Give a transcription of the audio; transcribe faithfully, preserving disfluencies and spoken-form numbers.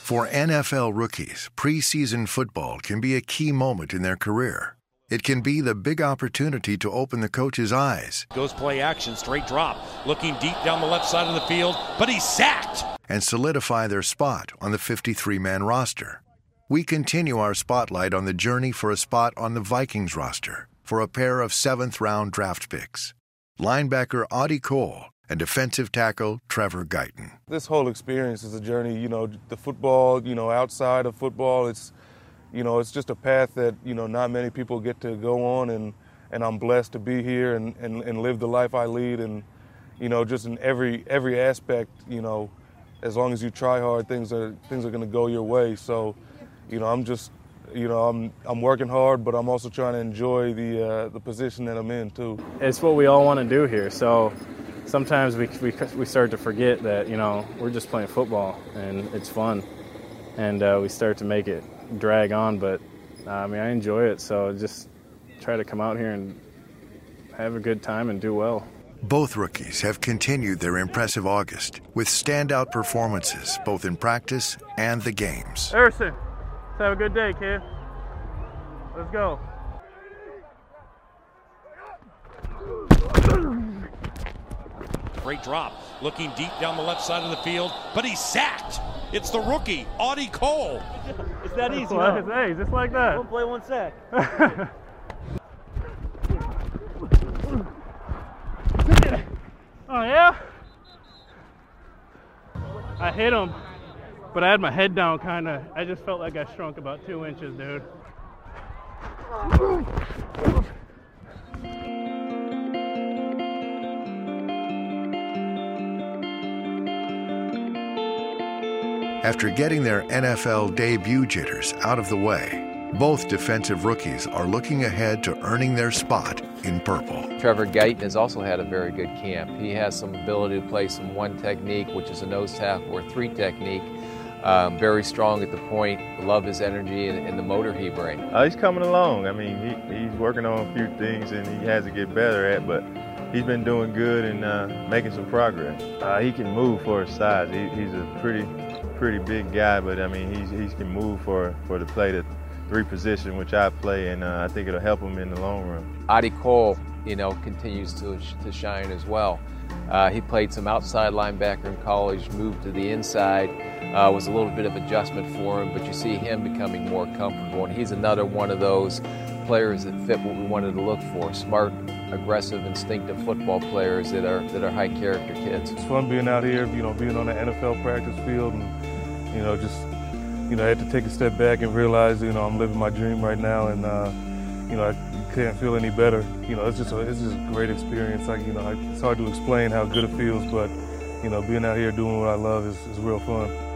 For N F L rookies, preseason football can be a key moment in their career. It can be the big opportunity to open the coach's eyes. Goes play action, straight drop, looking deep down the left side of the field, but he's sacked. And solidify their spot on the fifty-three man roster. We continue our spotlight on the journey for a spot on the Vikings roster for a pair of seventh round draft picks. Linebacker Audie Cole and defensive tackle Trevor Guyton. This whole experience is a journey, you know, the football, you know, outside of football, it's, you know, it's just a path that, you know, not many people get to go on, and, and I'm blessed to be here and, and, and live the life I lead, and, you know, just in every every aspect, you know, as long as you try hard, things are things are going to go your way. So, you know, I'm just, you know, I'm I'm working hard, but I'm also trying to enjoy the uh, the position that I'm in too. It's what we all want to do here. So sometimes we we we start to forget that, you know, we're just playing football and it's fun, and uh, we start to make it drag on. But uh, I mean, I enjoy it. So just try to come out here and have a good time and do well. Both rookies have continued their impressive August with standout performances both in practice and the games. Harrison, let's have a good day, kid. Let's go. Great drop, looking deep down the left side of the field, but he's sacked. It's the rookie, Audie Cole. It's that easy, huh? Hey, just like that. One play, one sack. Oh, yeah? I hit him, but I had my head down kind of. I just felt like I shrunk about two inches, dude. After getting their N F L debut jitters out of the way, both defensive rookies are looking ahead to earning their spot in purple. Trevor Guyton has also had a very good camp. He has some ability to play some one technique, which is a nose tackle or three technique. Um, very strong at the point. Love his energy and, and the motor he brings. Uh, he's coming along. I mean, he, he's working on a few things and he has to get better at, but he's been doing good and uh, making some progress. Uh, he can move for his size. He, he's a pretty, pretty big guy, but I mean, he's, he can move for, for the play the three position, which I play, and uh, I think it'll help him in the long run. Audie Cole, you know, continues to, to shine as well. Uh, he played some outside linebacker in college, moved to the inside, uh, was a little bit of adjustment for him, but you see him becoming more comfortable, and he's another one of those players that fit what we wanted to look for. Smart, aggressive, instinctive football players that are that are high character kids. It's fun being out here, you know, being on the N F L practice field, and, you know, just, you know, I had to take a step back and realize, you know, I'm living my dream right now, and, uh, you know, I can't feel any better. You know, it's just a, it's just a great experience. Like, you know, it's hard to explain how good it feels, but, you know, being out here doing what I love is, is real fun.